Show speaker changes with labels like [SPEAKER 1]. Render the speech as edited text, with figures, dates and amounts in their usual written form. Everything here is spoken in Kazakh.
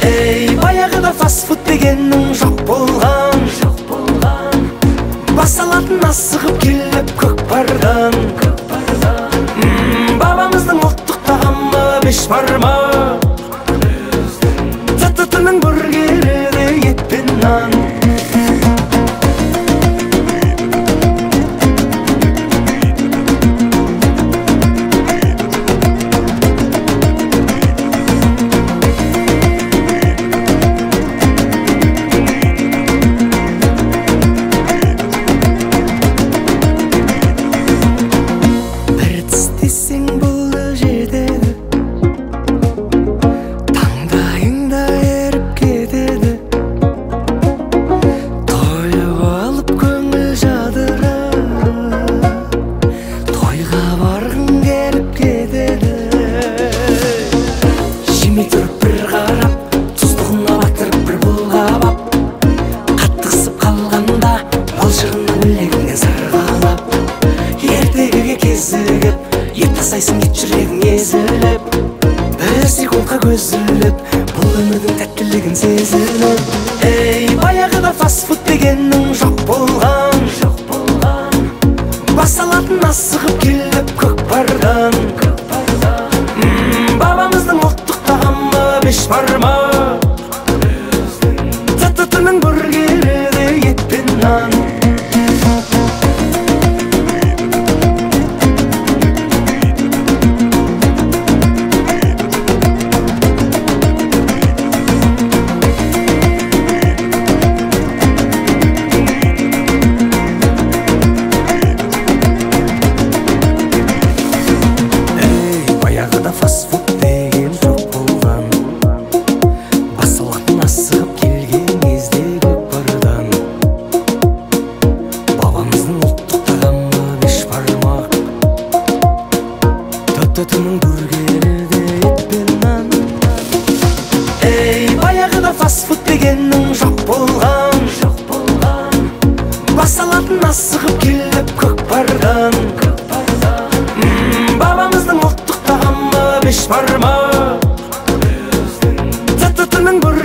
[SPEAKER 1] Эй, баяғыда фастфуд дегеннің жоқ болған. Басалатын асығып келіп көкпардан. Бабамыздың ұлттық тағамы бешбармақ. Тұтының бургері де ет пен нан. Ет жүрегің езіліп, бір секундқа көзіліп, бұл өмірдің тәттілігін сезіліп. Эй, баяғыда фастфуд дегеннің жоқ болған. Басалатын асығып келіп көкпардан. Бабамыздың ұлттық тағамы бешбармақ. Тұтының бургері де ет пен нан. Фастфуд деген жоқ болған. Басылатын асығып келген кезде көкпардан. Бабамыздың ұлттық тағамы бешбармақ. Тұтының бургері де ет пен нан. Эй, баяғыда фастфуд дегеннің жоқ болған. Басылатын асығып келіп көкпардан. Бабамыздың ұлттық тағамы бешбармақ. Тұтының бургері